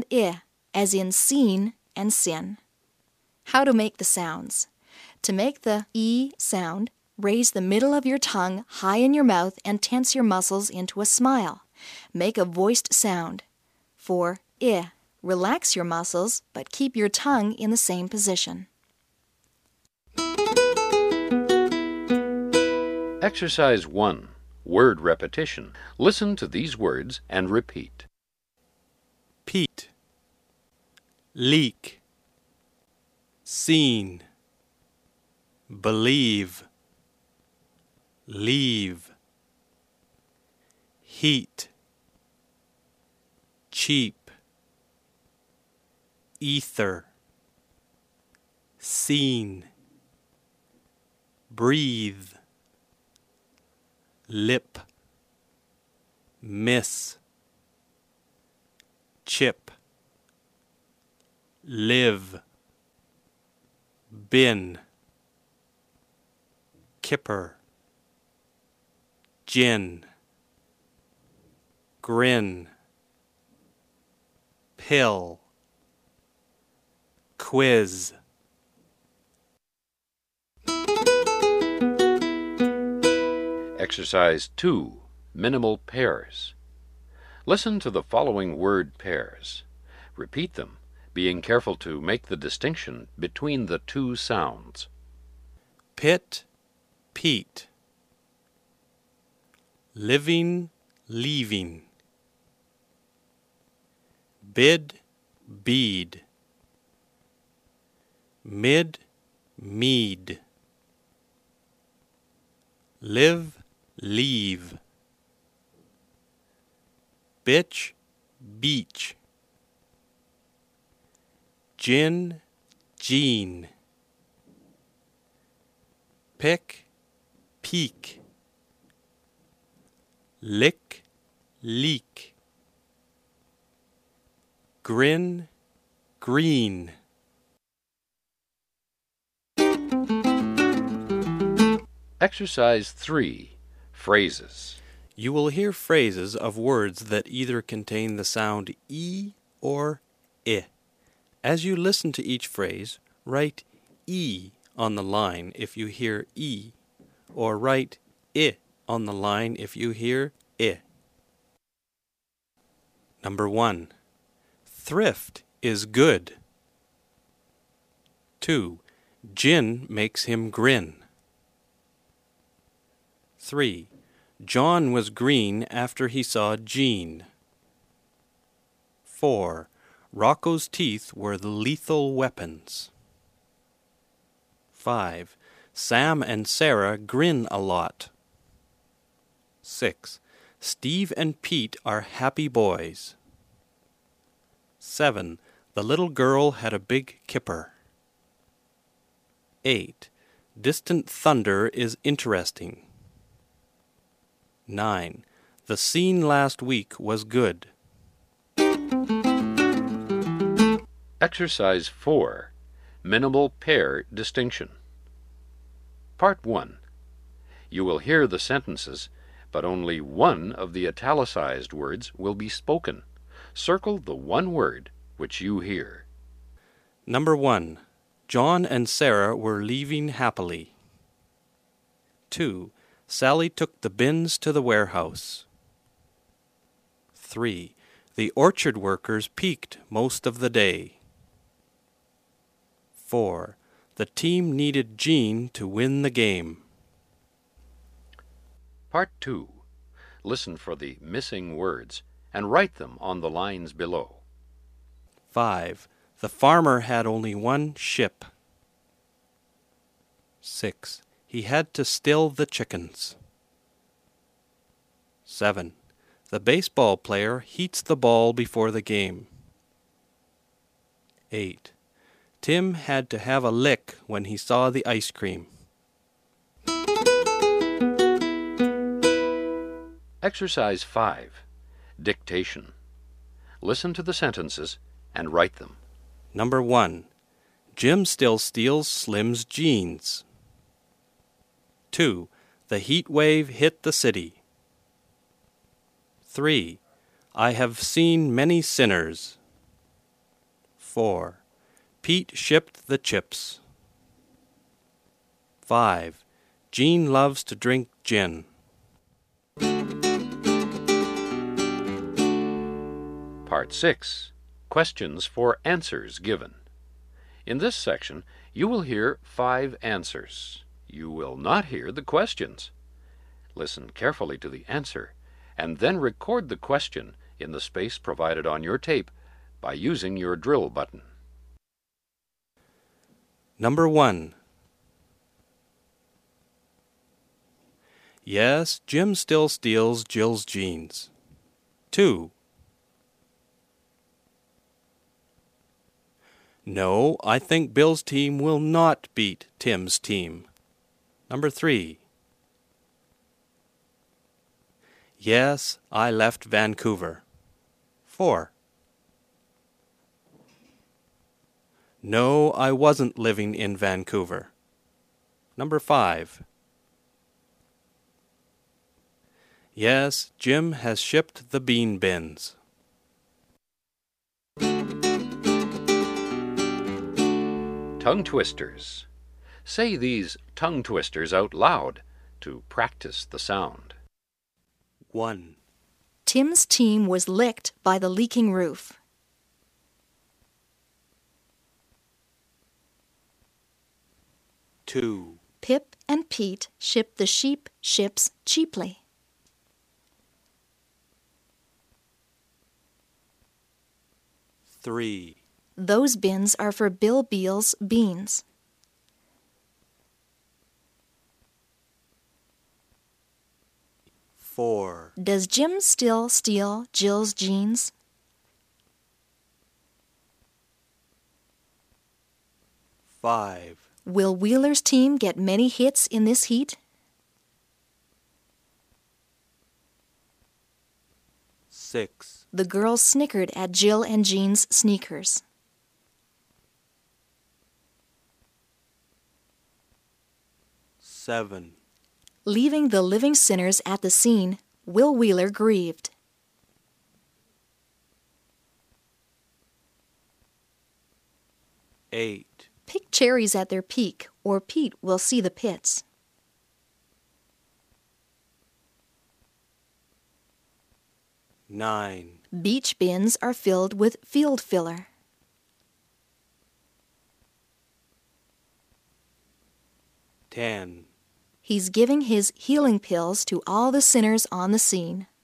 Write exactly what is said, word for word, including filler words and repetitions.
I, as in seen and sin. How to make the sounds. To make the E sound, raise the middle of your tongue high in your mouth and tense your muscles into a smile. Make a voiced sound. For I, relax your muscles, but keep your tongue in the same position. Exercise one. Word repetition. Listen to these words and repeat. Peat, leak, seen, believe, leave, heat, cheap, ether, seen, breathe, lip, miss, chip, live, bin, kipper, gin, grin, pill, quiz. Exercise two. Minimal pairs. Listen to the following word pairs. Repeat them, being careful to make the distinction between the two sounds. Pit, peat, living, leaving, bid, bead, mid, mead, live, leave, bitch, beach, gin, jean, pick, peak, lick, leak, grin, green. Exercise three. Phrases. You will hear phrases of words that either contain the sound E or I. As you listen to each phrase, write E on the line if you hear E, or write I on the line if you hear I. Number one. Thrift is good. Two. Gin makes him grin. Three. John was green after he saw Jean. Four. Rocco's teeth were the lethal weapons. Five. Sam and Sarah grin a lot. Six. Steve and Pete are happy boys. Seven. The little girl had a big kipper. Eight. Distant thunder is interesting. Nine. The scene last week was good. Exercise four. Minimal pair distinction. Part one. You will hear the sentences, but only one of the italicized words will be spoken. Circle the one word which you hear. Number one. John and Sarah were leaving happily. Two. Sally took the bins to the warehouse. Three. The orchard workers peaked most of the day. Four. The team needed Jean to win the game. Part two. Listen for the missing words and write them on the lines below. Five. The farmer had only one ship. Six. He had to still the chickens. Seven. The baseball player heats the ball before the game. Eight. Tim had to have a lick when he saw the ice cream. Exercise five. Dictation. Listen to the sentences and write them. Number one. Jim still steals Slim's jeans. Two. The heat wave hit the city. Three. I have seen many sinners. Four. Pete shipped the chips. Five. Jean loves to drink gin. Part six. Questions for answers given. In this section, you will hear five answers. You will not hear the questions. Listen carefully to the answer, and then record the question in the space provided on your tape by using your drill button. Number one. Yes, Jim still steals Jill's jeans. Two. No, I think Bill's team will not beat Tim's team. Number three. Yes, I left Vancouver. Four. No, I wasn't living in Vancouver. Number five. Yes, Jim has shipped the bean bins. Tongue twisters. Say these tongue twisters out loud to practice the sound. One. Tim's team was licked by the leaking roof. Two. Pip and Pete shipped the sheep ships cheaply. Three. Those bins are for Bill Beal's beans. Four. Does Jim still steal Jill's jeans? Five. Will Wheeler's team get many hits in this heat? Six. The girls snickered at Jill and Jean's sneakers. Seven. Leaving the living sinners at the scene, Will Wheeler grieved. Eight. Pick cherries at their peak, or Pete will see the pits. Nine. Beach bins are filled with field filler. Ten. He's giving his healing pills to all the sinners on the scene.